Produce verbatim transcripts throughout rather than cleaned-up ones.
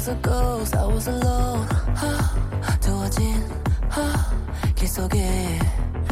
a ghost, I was alone. 두어진 길 속에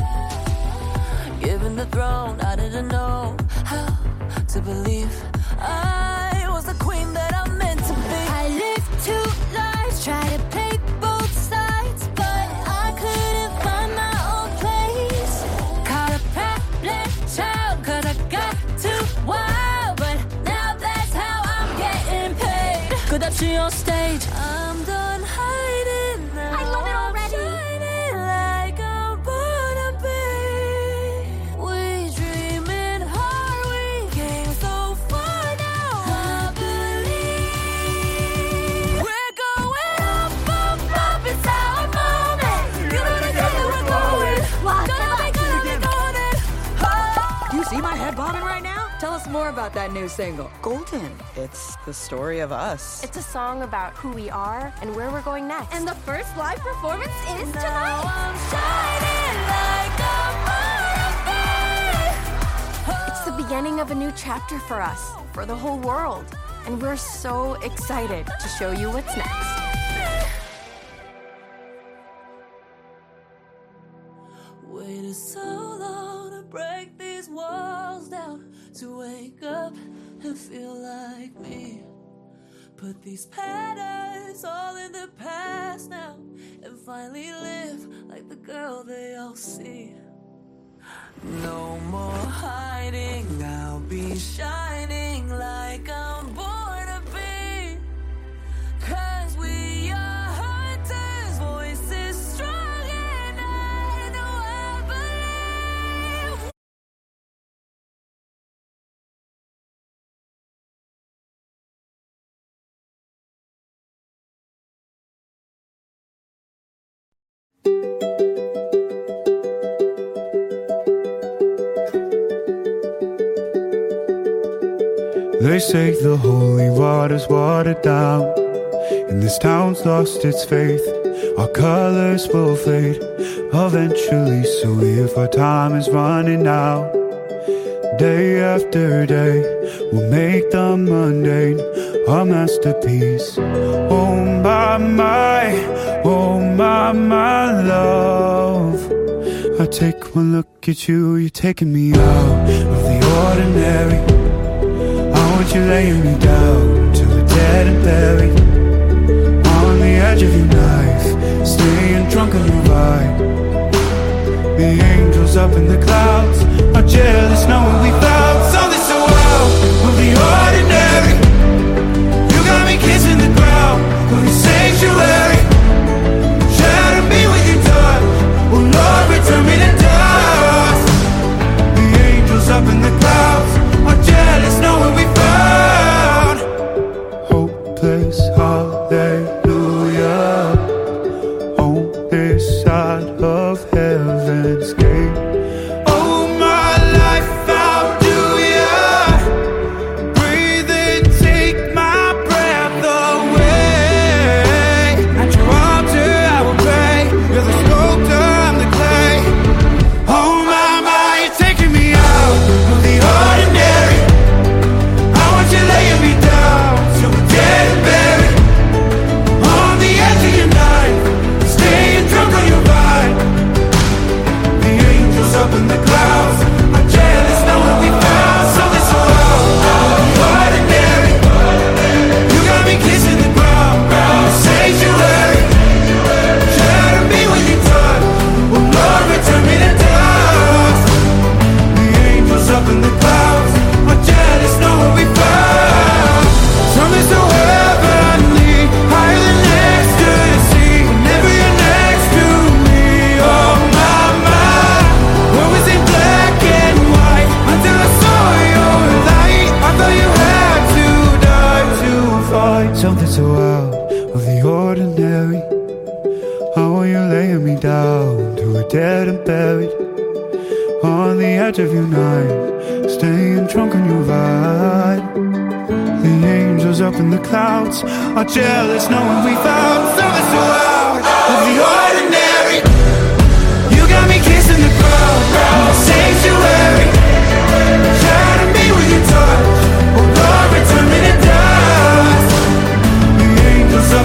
given the throne, I didn't know how to believe I was the queen that I'm meant to be. I lived two lives, tried to play both sides, but I couldn't find my own place. Caught a problem child, cause I got too wild, but now that's how I'm getting paid. 끝없이 on stage, I'm done hiding now. I love it already. Shining like I'm born to be. We dreaming hard, we came so far now. I believe we're going up, up, up. It's our moment. You know the day we're going. Gonna be, gonna be golden. Do you see my head bobbing right now? Tell us more about that new single. Golden. It's the story of us. It's a song about who we are and where we're going next. And the first live performance is Now tonight. I'm shining like I'm born to be. It's the beginning of a new chapter for us, for the whole world. And we're so excited to show you what's next. Waited so long to break these walls down, to wake up and feel like me. Put these patterns all in the past now, and finally live like the girl they all see. No more hiding, I'll be shining like I'm born to be. Cause we are hunters, voices strong, and I know I believe. They say the holy water's watered down, and this town's lost its faith. Our colors will fade eventually, so if our time is running out, day after day, we'll make the mundane our masterpiece. Oh my, my, oh my, my love, I take one look at you, you're taking me out of the ordinary. I want you laying me down till we're dead and buried, on the edge of your knife, staying drunk on your ride. The angels up in the clouds are jealous knowing we found something so wild of the ordinary. You got me kissing the ground of your sanctuary. Shatter me with your touch, oh Lord, return me to dust. The angels up in the clouds are jealous knowing we found hopeless hallelujah on this side of heaven's gate. Oh my life, how do ya breathe and take my breath away? At your altar I will pray, you're the sculptor, I'm the clay. Oh my, my, you're taking me out of the ordinary. I want you laying me down till we're dead and buried, on the edge of your knife, staying drunk on your ride. The angels up in the clouds are jealous knowing we found something so ordinary. You got me kissing the ground, sanctuary. Shatter me with your touch, oh Lord, return me to dust. The angels up in the clouds are jealous knowing we found something so heavenly, higher than ecstasy. Whenever you're next to me, oh my, my, what was in black and white until I saw your light. I thought you had to die to find something so out of the ordinary. How are you laying me down till we're dead and buried, on the edge of your knife, staying drunk on your ride. The angels up in the clouds are jealous knowing we found something so out of the ordinary. You got me kissing the ground, sanctuary. Shatter me with your touch, oh Lord, return me to dust. The angels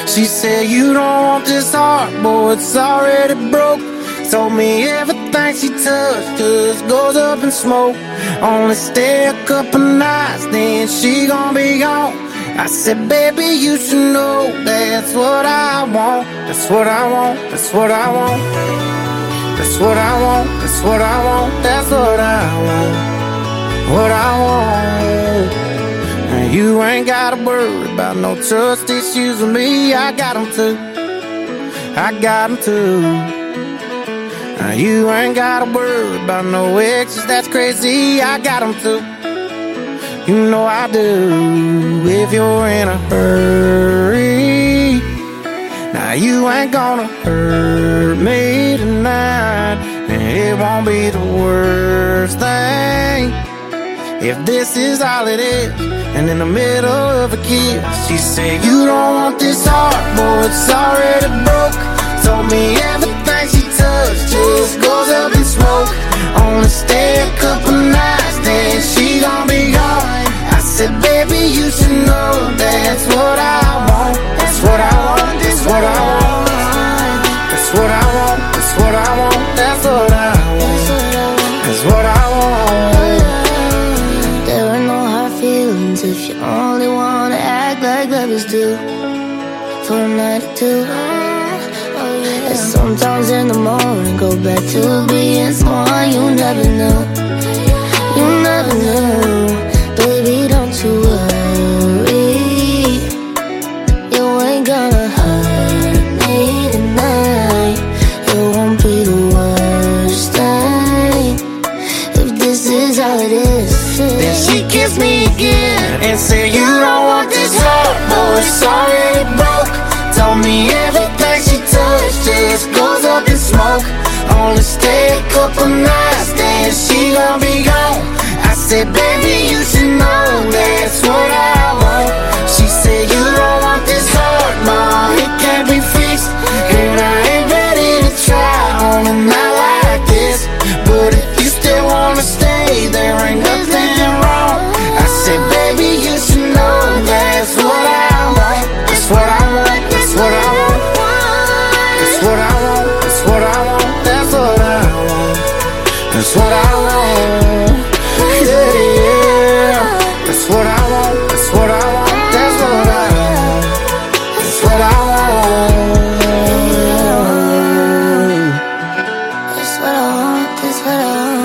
She said, you don't want this heart, boy, it's already broke. Told me everything she touched just goes up in smoke. Only stay a couple nights, then she gon' be gone. I said, baby, you should know that's what I want. That's what I want, that's what I want. That's what I want, that's what I want. That's what I want, what I want. And you ain't gotta worry about no trust issues with me. I got them too, I got them too. Now you ain't gotta worry about no exes, that's crazy. I got them too, you know I do. If you're in a hurry, now you ain't gonna hurt me tonight. And it won't be the worst thing if this is all it is. And in the middle of a kiss, she said, you don't want this heart, boy, it's already broke. Told me everything she touched just goes up in smoke. Only stay a couple nights, then she gon' be gone. I said, baby, you should know that's what I want. That's what I want, that's what I want. That's what I want, that's what I want. That's what I want, that's what I want. There are no hard feelings if you only wanna act like lovers do for a night or two. And sometimes in the morning go back to being someone you never knew. You never knew. Baby, don't you worry, you ain't gonna hurt me tonight. It won't be the worst thing if this is all it is. Then she kissed me again and said, you don't want this heart, boy, it's already broke. Told me everything she touched just goes up in smoke. Only stay a couple nights, then she gon' be gone. I said, baby, you should know that's what I want. She said, you don't want this heart, ma, it can't be fixed. And I ain't ready to try on a night like this. But if you still wanna stay, there ain't nothing wrong. I said, baby, you should know that's what I want. That's what I want, that's what I want. That's what I want, that's what I want. That's what I want, that's what I want. Yeah, yeah. That's what I want, that's what I want. That's what I want, that's what I want. That's what I want, that's what I want.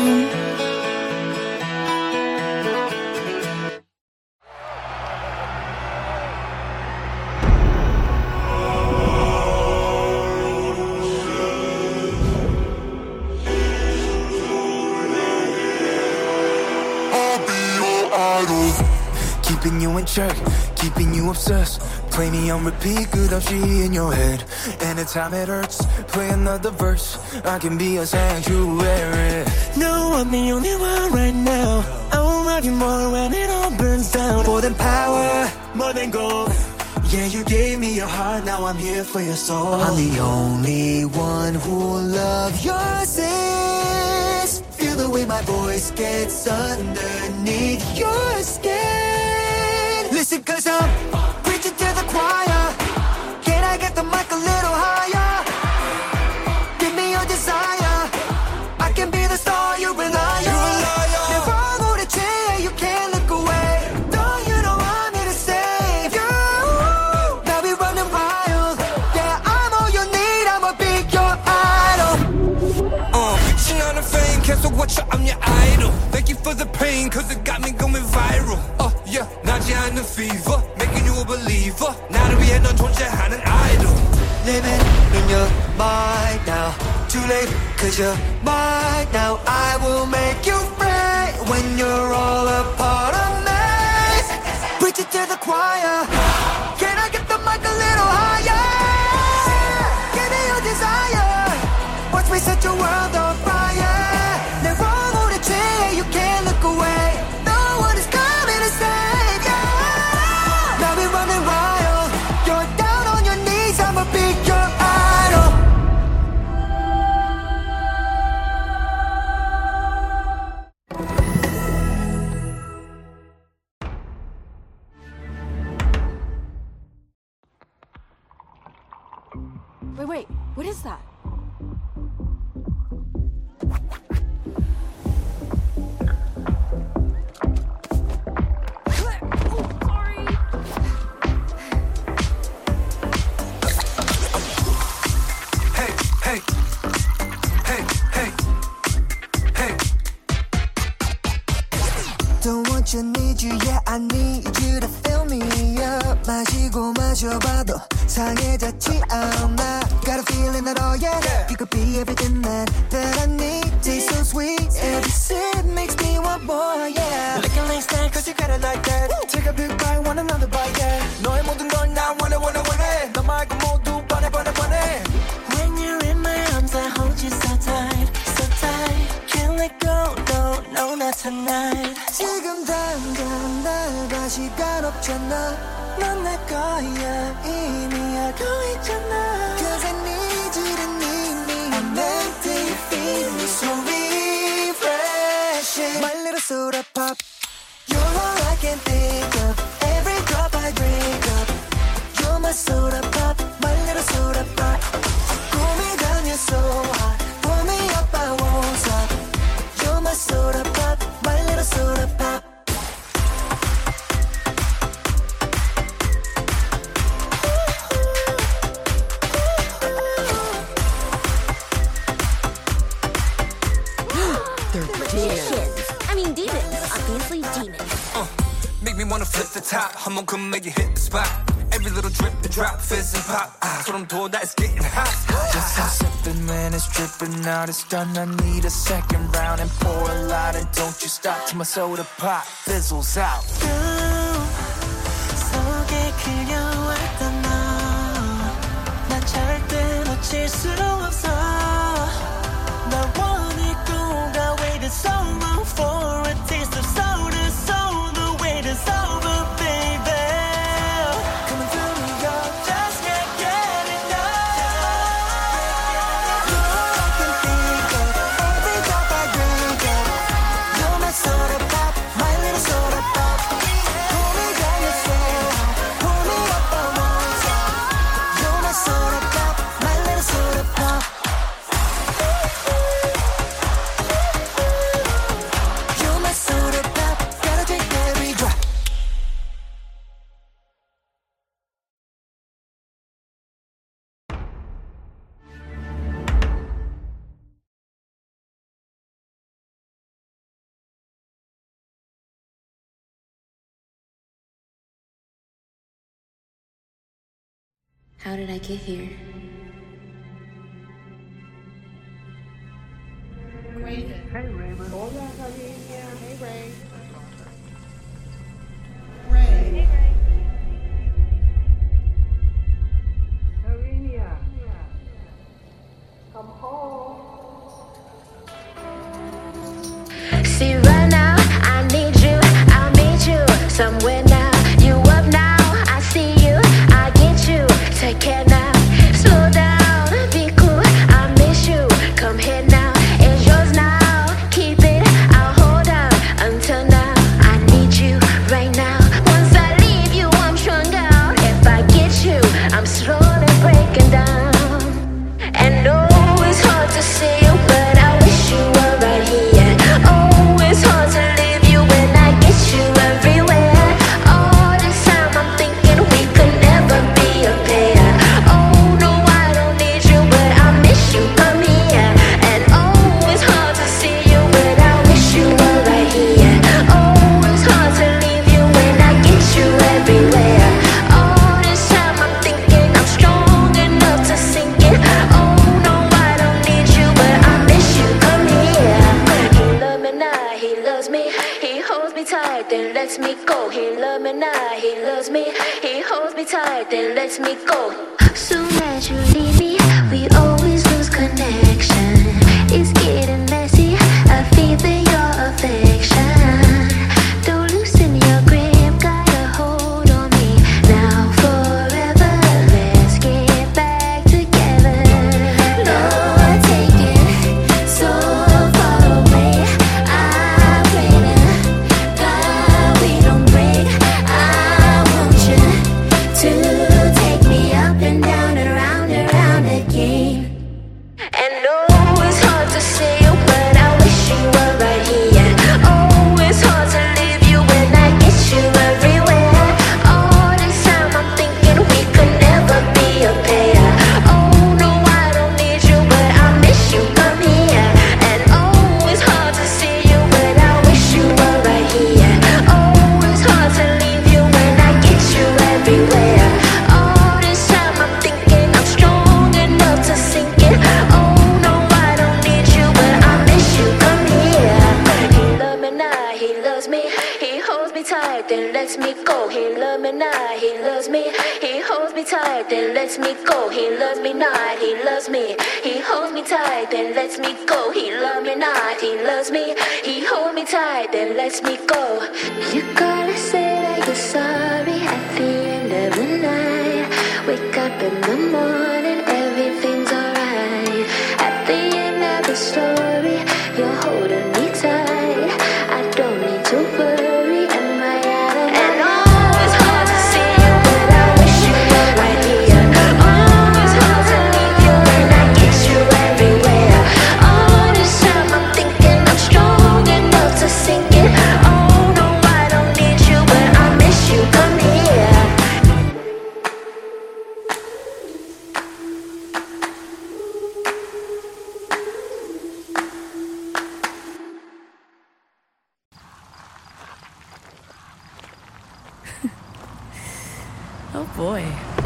Keeping you in check, keeping you obsessed. Play me on repeat, good how she in your head. Anytime it hurts, play another verse. I can be a sanctuary. No, I'm the only one right now. I will love you more when it all burns down. More than power, more than gold. Yeah, you gave me your heart, now I'm here for your soul. I'm the only one who'll love your sins. Feel the way my voice gets underneath your skin. Listen, cause I'm preaching to the choir. Can I get the mic a little higher? Give me your desire. I can be the star you rely on. Never go to chair, you can't look away. Don't you know I'm here to save you? Now we running wild. Yeah, I'm all you need, I'ma be your idol. Uh, she on the fame, cancel what you, I'm your idol. Thank you for the pain, cause it got me going viral. Uh, yeah, 나지 않는 fever, making you a believer. 나를 위해 넌 존재하는 idol. Living in your mind now. Too late, cause you're mine now. I will make you free when you're all a part of me. Preach it to the choir. Can I get the mic a little higher? Give me your desire. Watch me set your world on fire. Never go to chair, you can't look away. No one is coming to save you. Now we're running wild. You're down on your knees, I'ma be your idol. Wait, wait, what is that? I need you, yeah, I need you to fill me up. 마시고 마셔봐도 상해졌지 않아. Got a feeling that, oh yeah, yeah. You could be everything that, that I need. Taste so sweet, every sip makes me want more, yeah. Licking like snack, cause you got it like that. Woo. Take a big bite, want another bite, yeah. 너의 모든 걸 나 원해, 원해, 원해. 너 말고 모두 번해, 번해, 번해. When you're in my arms, I hold you so tight, so tight. Can't let go, no, no, not tonight. 지금 당장 나가 시간 없잖아. 넌 내 거야 이미 알고 있잖아. Cause I need you to need me. I'm meant to feel me so refreshing. My little soda pop. You're all I can think of. Every drop I drink up. You're my soda pop. My little soda pop. Cool me down, you're so hot. Pull me up, I won't stop. You're my soda pop. My little soda pop. I mean demons, obviously demons. Uh, make me wanna flip the top. 한번 come make you hit the spot. Every little drip and drop, fizz and pop. Ah, 소름 돋아, it's getting hot. Just stop sipping when it's dripping out. It's done, I need a second round. And pour a lot and don't you stop till my soda pop fizzles out. 속에 그려왔던 너, 나 절대 놓칠 수 없어. 날 원해 가 waited so long for a taste of soda. So the wait is over, baby. Coming through me, yo, just can't get enough. You're all I can think of. Every drop I drink of. You're my soda pop, my little soda pop. Pull me down, you're so hot. Pull me up, I won't stop. You're my soda pop, my little soda pop. How did I get here? Hey, Raymond. Hola, Lavinia. Hey, Ray. Ray. Hey, Ray. Lavinia. Come home. See, right now, I need you. I'll meet you somewhere now. You up now, I see you. I get you. Take care now. Slow down, be cool. I miss you. Come here now. It's yours now. Keep it. I'll hold out until now. I need you right now. Once I leave you, I'm stronger. If I get you, I'm slowly breaking down. And no, it's hard to see you, but I wish you were right here. Oh, it's hard to leave you when I get you everywhere. All this time I'm thinking we could never be a pair. Oh no, I don't need you, but I miss you. Come here. And oh, it's hard to see you, but I wish you were right here. Oh, it's hard to leave you when I get you everywhere. All this time I'm thinking I'm strong enough to sink it. Oh no, I don't need you, but I miss you. Come here. He loves me now, he loves me. He holds me tight, then lets me go. He loves me now, he loves me. He holds me tight, then lets me go. Soon as you leave me, we always lose connection. It's getting messy, I feel your affection. Don't loosen your grip, got a hold on me. Now forever, let's get back together. Lord, take it so far away. I pray to God we don't break. I want you to take me up me tight, then lets me go. He loves me not, he loves me. He holds me tight, then lets me go. He loves me not, he loves me. He holds me tight, then lets me go. You gotta say that you're sorry at the end of the night. Wake up in the morning, everything's alright. At the end of the story, you're holding me tight. I don't need to worry, am I out of my mind? Oh, it's hard to see you, but I wish you were right here. Oh, it's hard to leave you, and I get you everywhere. All this time I'm thinking I'm strong enough to sink it. Oh no, I don't need you, but I miss you. Come here. Oh boy.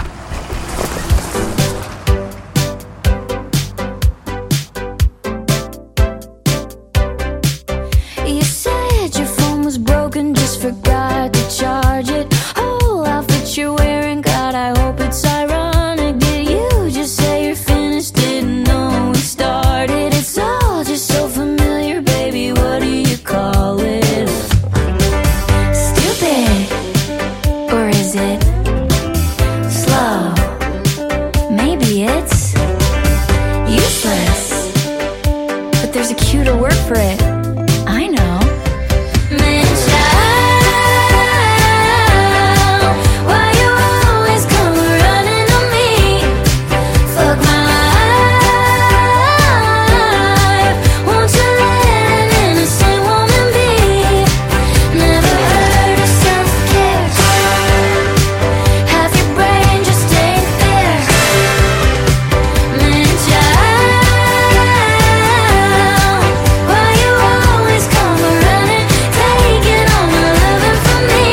You said your phone was broken, just forgot to charge it. Whole outfit you're wearing, God, I hope it's ironic. Did you just say you're finished? Didn't know we started. It's all just so familiar, baby. What do you call it? Stupid, or is it slow? Maybe it's useless, but there's a cuter word for it. I know. Man, child, why you always come running on me? Fuck my life. Won't you let an innocent woman be? Never heard of self-care. Half your brain just ain't there. Man, child, why you always come running, taking all my loving from me?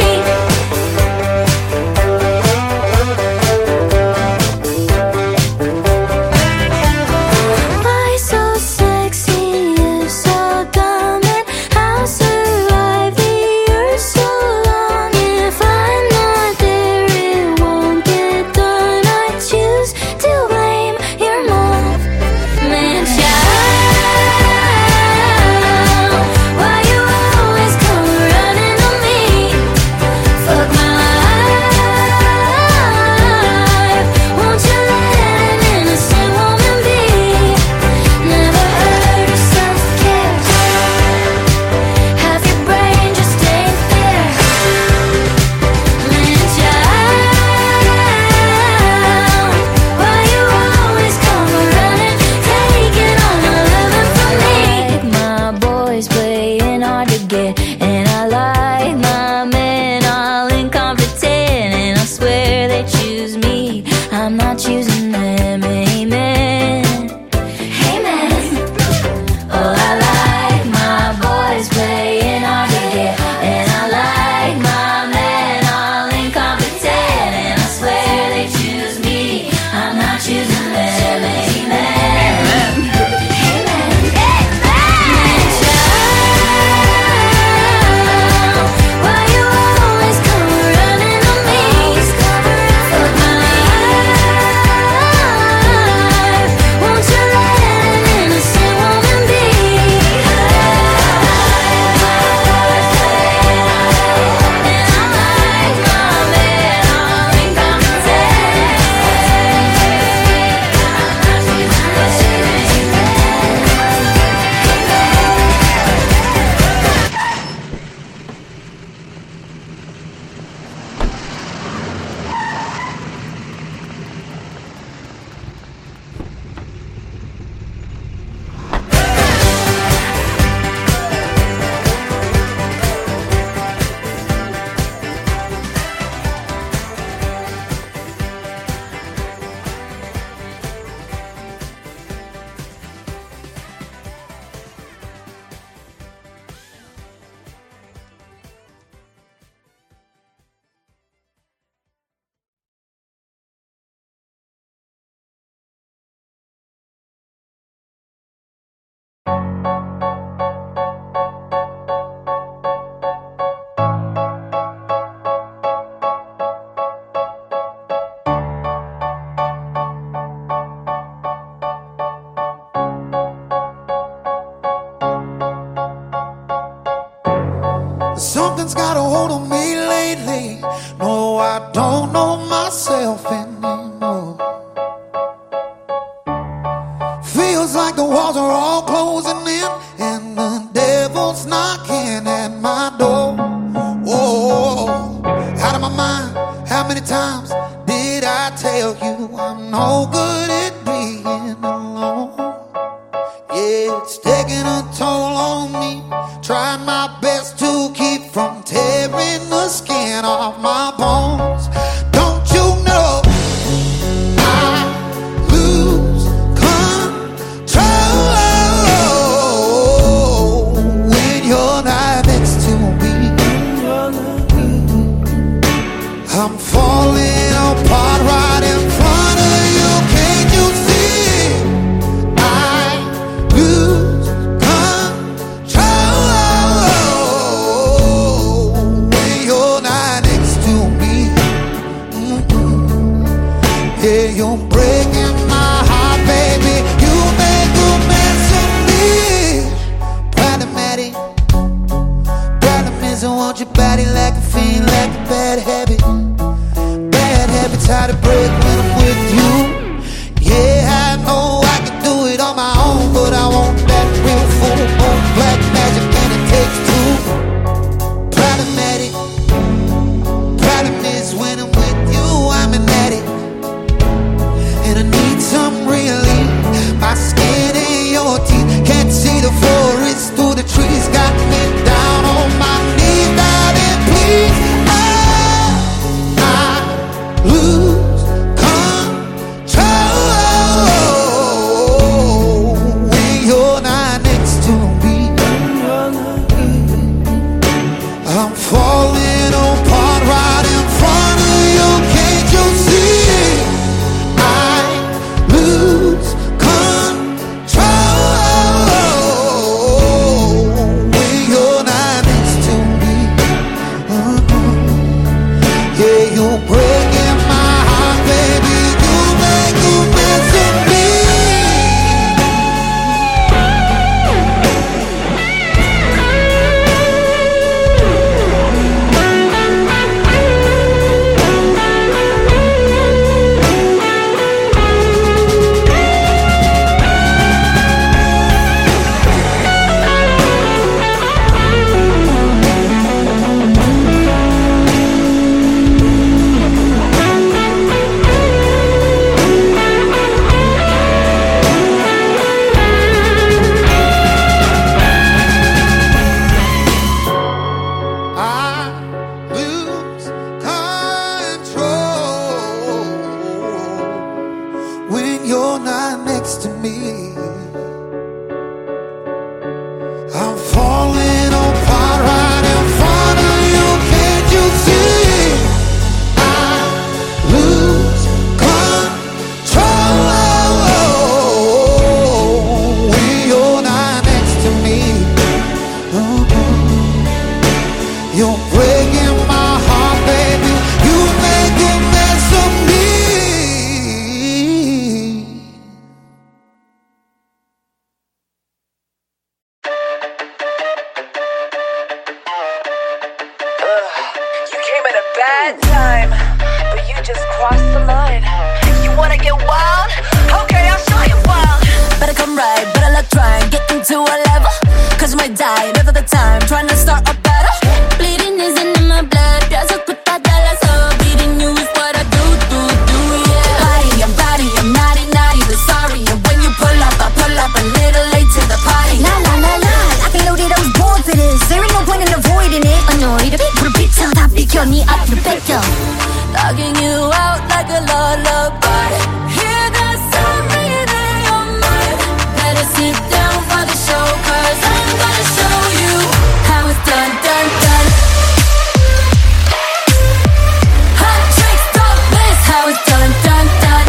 Why so sexy, you so dumb, and I'll survive the earth so long. If I'm not there, it won't get done. I choose to blame your mom. Man, child, why you always come running on me? Fuck my life. Won't you let an innocent woman be? Never heard of self-care. Half your brain just ain't there. Man, child, why you always come running, taking all my loving from me? My boys playing hard to get, and I like my men all incompetent, and I swear they choose me, I'm not choosing them. Amen. Amen. Oh, I like my boys playing hard to get, and I like my men all incompetent, and I swear they choose me, I'm not choosing them. Amen. Amen. Amen. Man, child, why you always come running on me? Fuck my life. the walls are all closing in, and the devil's knocking at my door. Whoa, out of my mind, how many times did I tell you I'm no good at being alone? Yeah, it's taking a toll on me, trying my best to keep from tearing the skin off my bones. Don't you know I lose control when you're not next to me? I'm falling apart right in front of you. Can't you see? I lose control when you're not next to me. Mm-mm. Yeah, you're breaking my heart, baby. You make a mess of me. Problematic. Problem is I want your body like a fiend, like a bad habit. Bad habits hard to break when I'm with you. Yeah, I know I can do it on my own, but I want that real full on black magic, and it takes two. Problematic. Problem is when I'm with you, I'm an addict, and I need some relief. My skin and your teeth can't see the forest through the trees. Got me down on my knees, darling, please. Oh, I lose control when you're not next to me. I'm falling apart right in front of you. Can't you see? I lose control when you're not next to me. Uh-uh. Yeah, you're breaking my heart, baby. You make a mess of me. I lose control when you're not next to me. I'm falling apart right in front of you. Can't you see? I lose control when you're not next to me. Uh-uh. You're breaking my heart, baby. You make a mess of me. You came at a bad time, but you just crossed the line. You wanna get wild? Okay, I'll show you wild. Better come right, better luck trying, get into a level. Cause you might die another the time, trying to start a battle. Bleeding isn't in my blood, pienso que está de la so. Beating you is what I do, do, do, yeah. Body, I'm body, I'm naughty, naughty, but sorry. And when you pull up, I pull up a little late to the party. La la la la, I can load it, I was born for this. There ain't no point in avoiding it. Annoyed, put a beat till that beat me up to picture. Knocking you out like a lullaby. Hear the sound ringing in your mind. Better sit down for the show, cause I'm gonna show you how it's done, done, done. Hot tricks, don't miss how it's done, done, done.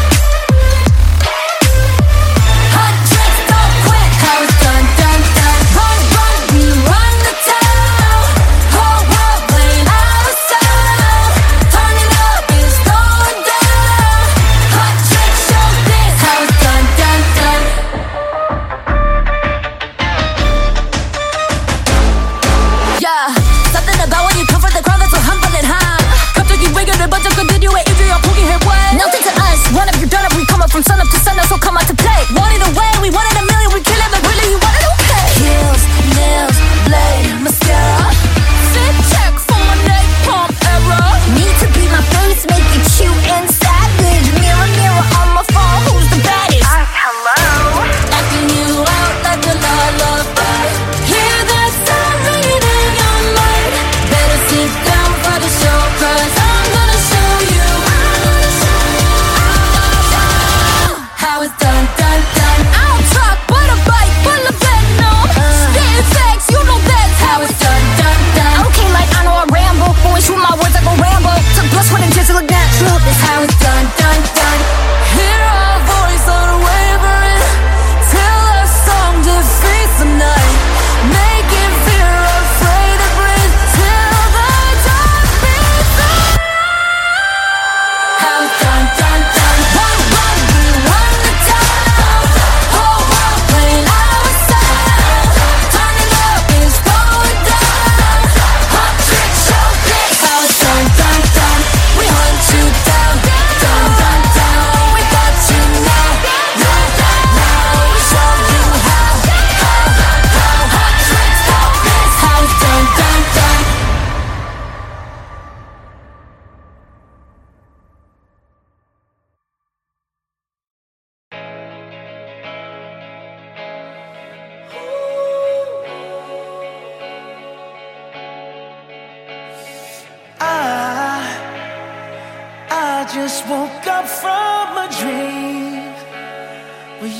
Hot tricks, don't quit how it's done, done, done. Run, run, we run the town. Whole world playing our sound. Turning up is going down. Hot tricks, show this how it's done, done, done. Yeah, something about when you come for the crowd that's so humble and high. 갑자기 왜 그래 먼저 continue 해 인주야 포기해 왜? Nothing to us, one of you done up, we come up from sun up to sun up, so come out to play. Want it away, we want it a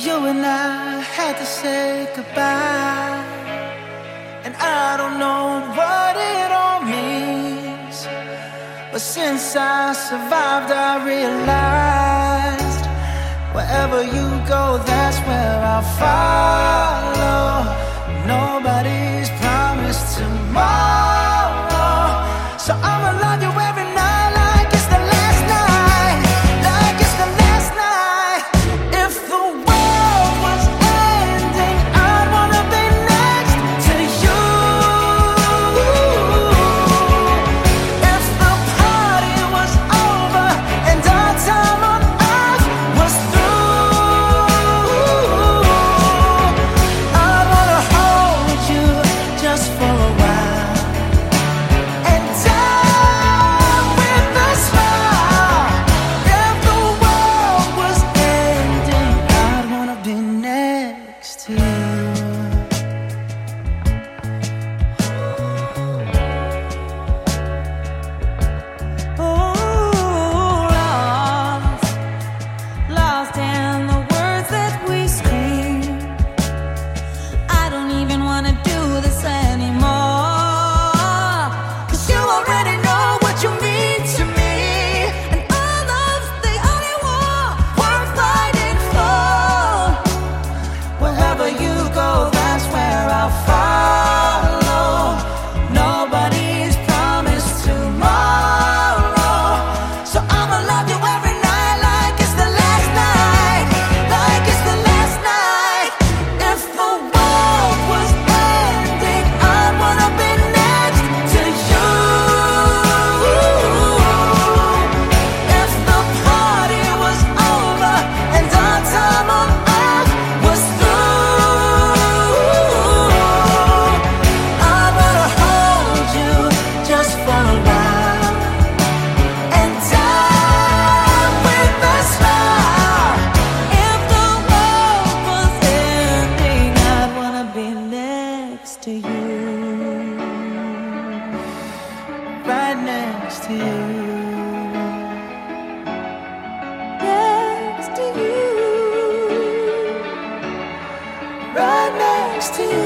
You and I had to say goodbye, and I don't know what it all means, but since I survived I realized wherever you go, that's where I'll follow. Nobody's promised tomorrow, so I'ma love you every night like it's the last night, like it's the last night. If the world was ending, I'd wanna be next to you. If the party was over and our time on earth was through, I'd wanna hold you just for a while and die with a smile. If the world was ending, I'd wanna be next to you. Oh, lost, lost in the words that we scream. I don't even wanna do this anymore, 'cause you already know what you mean to me, and our love's the only war worth fighting for. Wherever you go, that's where I'll follow. Nobody's promised tomorrow, so I'ma love you every night like it's the last night, like it's the last night. If the world was ending, I'd wanna be next to you. If the party was over and our time on earth was through, I wanna hold you just for a while and die with a smile. If the world was ending, I'd wanna be next to you. Right next to you. Next to you. Right next to you.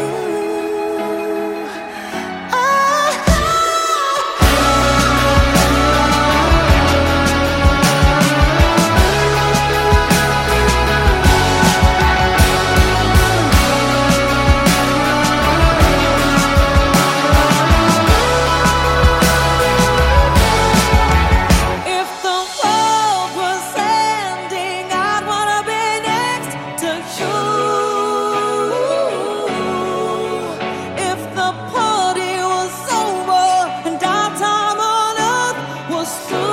If the world was ending, I'd wanna be next to you. If the party was over and our time on earth was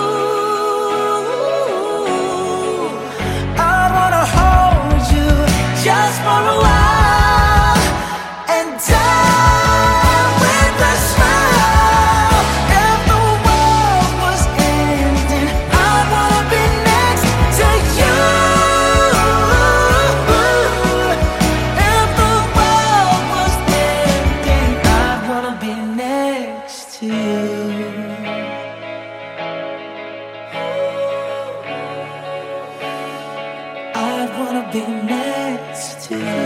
through, I wanna hold you just for a while and die with a smile. If the world was ending, I'd wanna be next to you. If the world was ending, I'd wanna be next to you. I'd wanna be next to you.